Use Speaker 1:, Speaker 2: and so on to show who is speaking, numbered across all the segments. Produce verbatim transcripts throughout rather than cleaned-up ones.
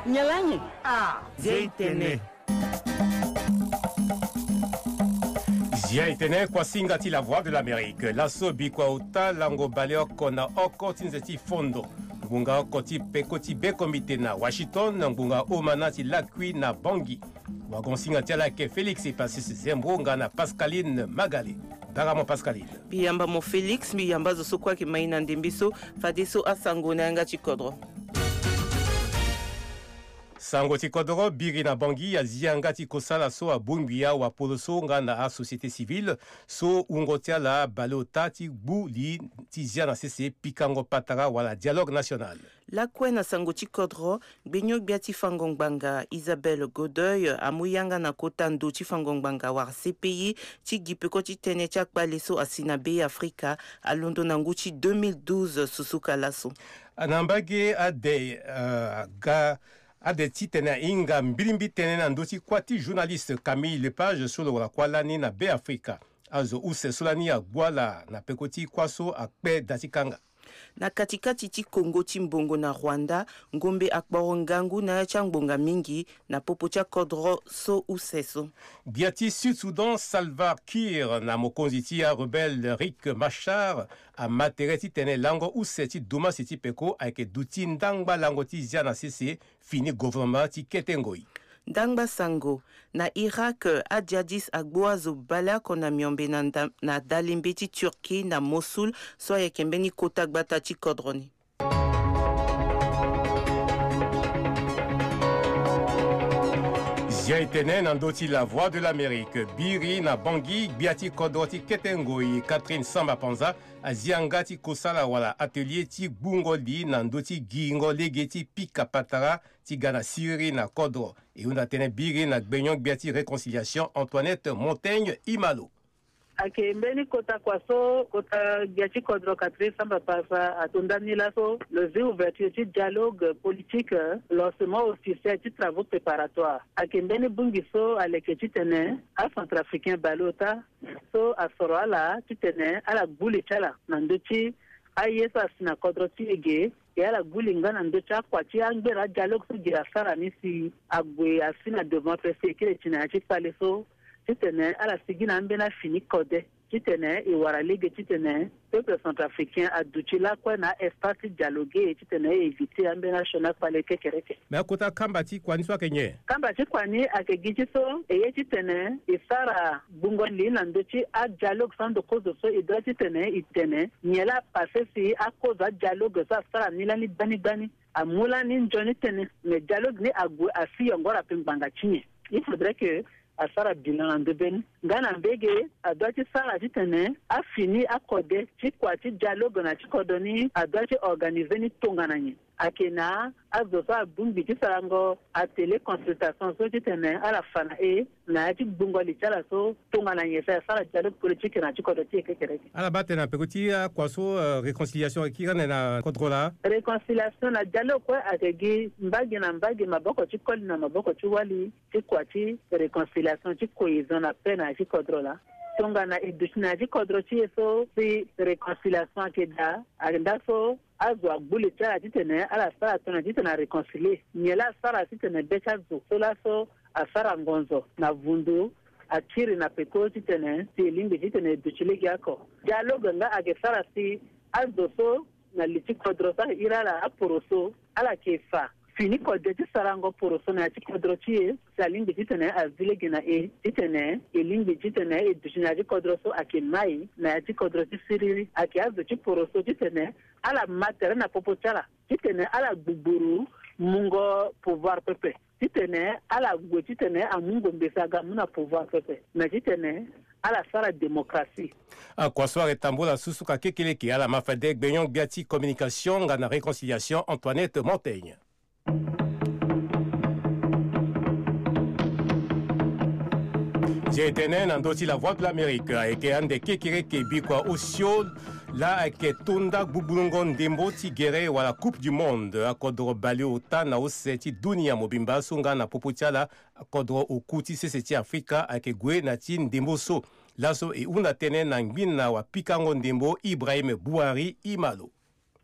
Speaker 1: Nyalanyi.
Speaker 2: Ah,
Speaker 3: Zeitene. Zeitene kwa singati la voix de l'Amérique. Lasso bikwa uta lango baleo kona oko tinzeti fondo. Ngunga okoti pekoti bekomite na Washington, ngunga omanati lakwi na Bangui. Wagon singati la ke Félix et Passis Zembronga na Pascaline Magali. Daramo Pascaline.
Speaker 4: Biyamba mo Félix, biyamba zo sokwa ki maina ndembiso, fadeso asango na nga chikodro.
Speaker 3: Sango tikodoro biri na Bangui ya ziangati kosala so a bungia wa poloso nga na a société civile so ungotia la balota ti bu li tizia na cc pikango patara wala dialogue national.
Speaker 4: La kwena sango tikodro benyo biati fangongbanga Isabelle Godoy amuyanga na kotando ti fangongbanga war C P I ti gipeko ti tene ti akpaleso asina be Afrika alondo na nguti deux mille douze susuka laso.
Speaker 3: Anambage ade uh, ga ade titena inga mbilimbi tene ndoti kwati journaliste Camille Lepage solo la kwalani na be Afrika azo use solani ya gwala na pekoti kwaso akpe datikanga
Speaker 4: na katikati ti Kongo ti mbongo na Rwanda ngombe akbaro ngangu na changbonga mingi na popo cha kodro so useso
Speaker 3: biati Sud Sudan Salva Kiir na mokonzi ti ya rebelle Riek Machar a matereti tene lango useti duma siti peko ayeke duti ndangba lango ti zia na cc fini gouvernement ti ketengoi
Speaker 4: Dangba sango na Irak a jadis agboazo bala kona miombe na, na dalimbe ti Turki na Mosul so ayekembeni kota gbata ti kodroni.
Speaker 3: Zeitene nandoti la voix de l'Amérique. Biri na Bangui, biati kodoti ketengoi. Catherine Samba Panza, aziangati kosala wala atelier ti bungoli nandoti gingo legeti pika patara ti gana siri na kodro. Et on a tene biri na gbenyon biati réconciliation Antoinette Montaigne Imalo.
Speaker 2: ake mbeni kota kwaso kota giachi kodro Catherine Samba Panza atondani laso levé ouverture du dialogue politique lancement officiel du travaux préparatoires ake mbeni bungiso aleke titene a centrafricain balota so asoroala titene ala guli chala nandochi ayesa sina kodro tiege yala guli ngana ndochi akwati angbera dialogue so gira sara nisi agwe asina devant presse kile tina chi paleso titene ala sigina mbena fini kode titene e wara ligue titene peuple centrafricain a duti la kwa na espace dialoguer titene éviter ambena shona pale kekereke
Speaker 3: mais akota kambati kwani swa kenye
Speaker 2: kambati kwani akegiji so e titene e sara bungoli na ndochi a dialogue sans de cause so e doit titene itene nyela passer si a cause a dialogue sa sara nilani bani bani amula ni njoni tene mais dialogue ni agwe asi ngora pimbanga chinye il faudrait que asara bilan de ben ngana mbege adwati sara titene a fini akode ti kwati dialogue na ti kodoni adwati organiser ni tongana nyi akena azosa bumbi ti sarango a télé consultation so titene ala fana e na ti bungo li chala so tongana nyi sa sara dialogue politique na ti kodoti kekereke
Speaker 3: ala batena pekoti kwaso uh, réconciliation kirane na contrôla
Speaker 2: réconciliation na dialogue kwa ategi mbagi na mbagi maboko ti koli na maboko ti wali ti kwati réconciliation ti cohésion na paix na ti kodrola tongana edusina ti kodro ti so si réconciliation ke da agenda so azo agbuli chala titene ala sara tona titene réconcilier nyela sara titene becha zo sola so asara ngonzo na vundu akiri na peko titene ti limbi titene duchilegi ako dialogue nga age sara si azo so na liti kodro sa irala aporoso ala kefa fini kode ti sarango poroso na ti kodro ti sa limbi titene azilegi na e titene e limbi titene e duchina ti kodro so ake mai na ti kodro ti siriri ake azo ti poroso titene ala matere na popo chala titene ala gbuburu mungo pouvoir pepe titene ala gwe titene amungo mbesaga muna pouvoir pepe na titene ala sara démocratie
Speaker 3: a kwa soare tambola susuka kekeleke ala mafade gbenyon biati communication ngana réconciliation Antoinette Montaigne. Zeitene nandoti la voix de l'Amérique eke ande kekereke bikwa osio la ake tunda bubulungo ndembo ti gere wala coupe du monde akodro bale ota na oseti dunia mobimba sunga na poputiala akodro okuti seseti Afrika ake gwe na ti ndembo so laso e una tene na ngbina wa pikango ndembo Ibrahim Bouhari Imalo.
Speaker 5: Imene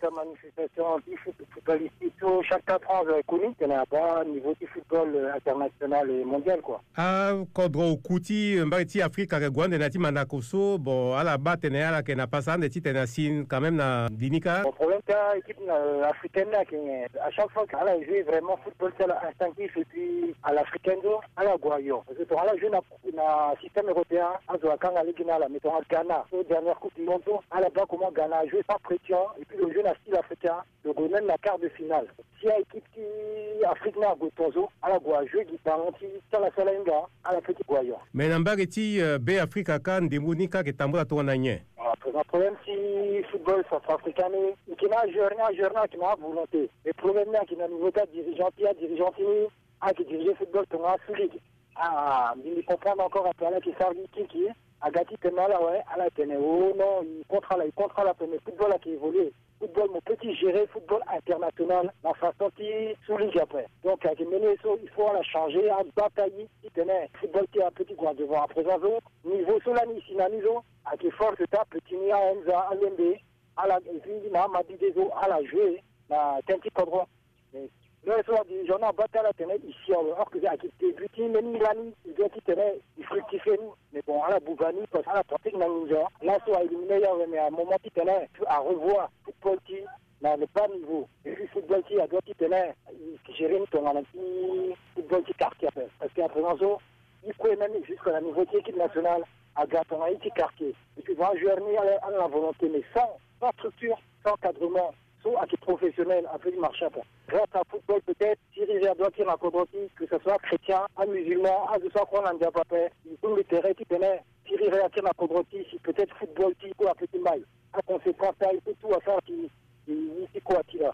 Speaker 1: sa manifestation footballistique. Chaque quatre ans, vous avez connu qu'il n'y a pas au niveau du football international et mondial, quoi.
Speaker 3: Ah, kodro kuti mbati Afrika ke gwande na ti manakoso bon à la base tene ala ke na pasa de ti tene sin quand même na dinika.
Speaker 1: Le problème que l'équipe africaine là, à chaque fois qu'elle a joué vraiment football c'est instinctif et puis à l'africaine à la Guayo. Parce que elle a joué dans système européen, à Zoakang à l'Iguina là, mettons à Ghana. Au dernière coupe du monde, à la base comment Ghana a joué sans pression et puis le jeu dans style africain, le go même la quart de finale. Si une équipe qui africaine à Gotonzo, à la Guayo joué qui par anti sur la Salenga à la petite Guayo.
Speaker 3: Mais n'ambari ti B Afrika kan demonika ke tambula to nanye.
Speaker 1: Le problème si football centrafricain mais qui n'a journée à journée qui n'a volonté. Le problème là qui n'a niveau de dirigeant qui a dirigeant fini à qui dirige football ton a solide. Ah, il comprend encore un peu là qui servi qui qui a gâti tellement là ouais, à la tene oh non, il contre là, il contre là mais football là qui évolue. Football mon petit géré football international dans façon qui sous ligue après. Donc avec mené il faut la changer à batailler qui tenait football qui a petit quoi devant à présent niveau solani sinanizo avec force ta petit ni à Enza à l'M B à la vie na Madi Dezo à la jouer na Tenti Kodro. Mais le soir du journal bataille la tenait ici alors que à qui débuté mais ni l'année il doit qui tenait il fructifie nous mais bon à la Bougani parce à la pratique na nous là soit éliminé mais à un moment qui tenait à revoir football qui dans le bas niveau et puis football qui a doit qui tenait qui gérer ton petit football qui quartier parce qu'à présent il peut même jusqu'à la niveau de l'équipe nationale à Gaton à été quartier et puis voir jouer à la volonté mais sans sans structure sans encadrement soit à qui professionnel à faire du marché grâce à football peut-être Thierry doit tirer à Kodroti que ce soit chrétien à musulman à ce soit qu'on en diable il peut le terrain qui tenait Thierry réattire à Kodroti si peut-être football qui ou à petit maille à conséquence il peut tout à faire qui qui quoi là.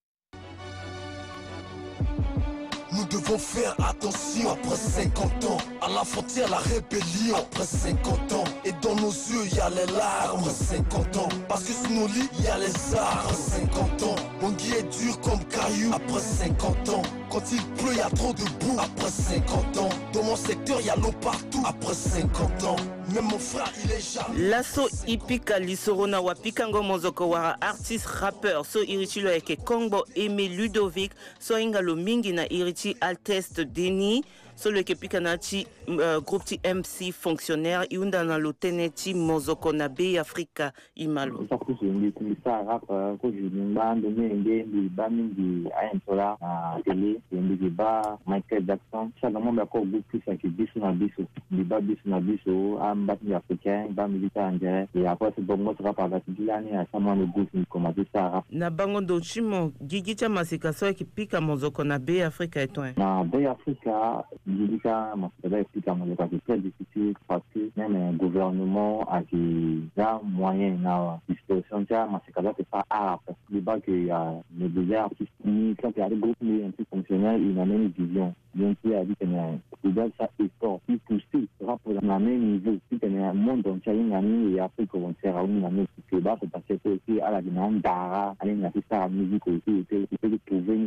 Speaker 5: Nous devons faire attention après cinquante ans. À la frontière, la rébellion après cinquante ans. Et dans nos yeux, il y a les larmes après cinquante ans. Parce que sous nos lits, il y a les armes après cinquante ans. Bangui est dur comme caillou après cinquante ans. Quand il pleut, il y a trop de boue après cinquante ans. Dans mon secteur, il y a l'eau partout après cinquante ans. Même mon frère, il est jamais.
Speaker 4: Lasso ipika lisorona wa pikango mozoko wara artiste rappeur so irichilo eke Kongbo Aimé Ludovic so ingalo mingi na irichi Alteste Denis so le ke pikana ti uh, groupe ti M C fonctionnaire iunda na lotene ti mozoko na B Africa imalo.
Speaker 6: Ça plus une ça rap ko jumba de ngende di ba mingi ayentola na télé ndi ba Michael Jackson ça dans mon ko beaucoup ça qui biso na biso di ba biso na biso ambati africain ba militaire angolais et après c'est bon moi ça par la tilani à sama le goût ni comment ça rap
Speaker 4: na bango do chimo gigi cha masika so ki pika mozoko na B Africa etwa
Speaker 6: na B Africa Gilika, moi, c'est très difficile parce que même un gouvernement a des moyens à disposition. Moi, c'est pas arabe. Le bas qu'il y a le désert qui finit, quand il y a des groupes un peu fonctionnels, il y a même une vision. Donc, il a dit que le désert, ça est fort. Il pousse, il sera pour le même niveau. Si tu as un monde dont tu as une année et après qu'on va faire une année, tu vas parce que c'est aussi à la demande d'ara, aller dans la musique aussi, il peut le trouver.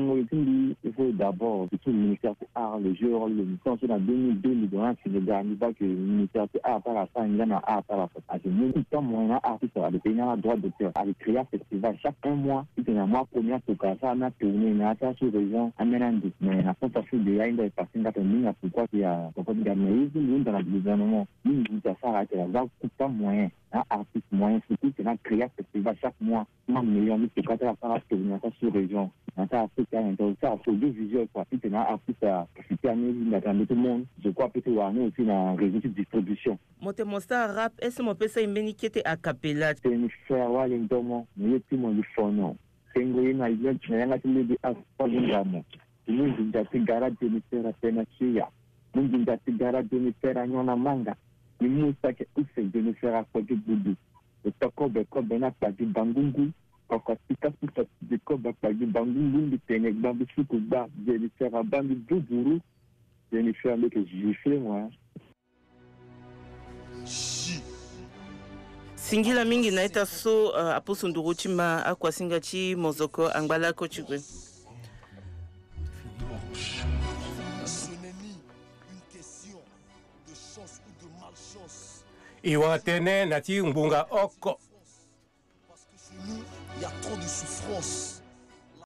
Speaker 6: Il faut d'abord, tout le ministère de l'art, le jeu, le ministère de deux mille deux, nous devons se garantir pas que le ministère de l'art, par la fin, il y a un art, par la fin. À ce moment, tout le monde a artiste, à le pays, a droit d'auteur, à le créer un festival chaque un mois. Si tu as un mois, première, pour que ça, on a tourné, on a fait sur région, à Mélandé. Mais on a pas fait de là, il y a des personnes qui ont mis, pourquoi il y a, pourquoi il y a, mais ils sont dans le gouvernement. Ils nous disent ça, arrêtez là, ça coûte pas moyen. Un artiste moyen, surtout, c'est un créer un festival chaque mois. Un million de pour que ça, on a tourné, on a sur région. On a fait ça, on a fait deux visuels, quoi. Si tu as un artiste, c'est un tout le monde, je crois peut-être aussi dans le réseau de distribution.
Speaker 4: Mote mosta rap, est-ce que pesa imbeni kete a cappella?
Speaker 6: C'est une frère, ouais, il y a un domo, mais tout le monde est fort, non. C'est une goye, mais il y a un atelier de asphalt, il y a un gamin. Nous, nous avons un garage de nous faire à peine à Chia. Nous, nous avons un garage de nous faire à Nyona Manga. Nous, nous avons un de nous faire à Kodjo Boudou. Le Tokobe, Kobe, n'a pas dit Bangungu. Quand tu as tout ça, de Kobe, pas dit Bangungu, de Ténèque, Bambi Soukouba, de nous faire à Bambi Doubourou. Je vais faire avec que j'ai fait, moi.
Speaker 4: Singila mingi na ita so uh, aposo nduruchi ma akwa singachi mozoko angbala ko chigwe.
Speaker 3: Iwatene nati mbunga oko.
Speaker 5: y a trop de souffrance.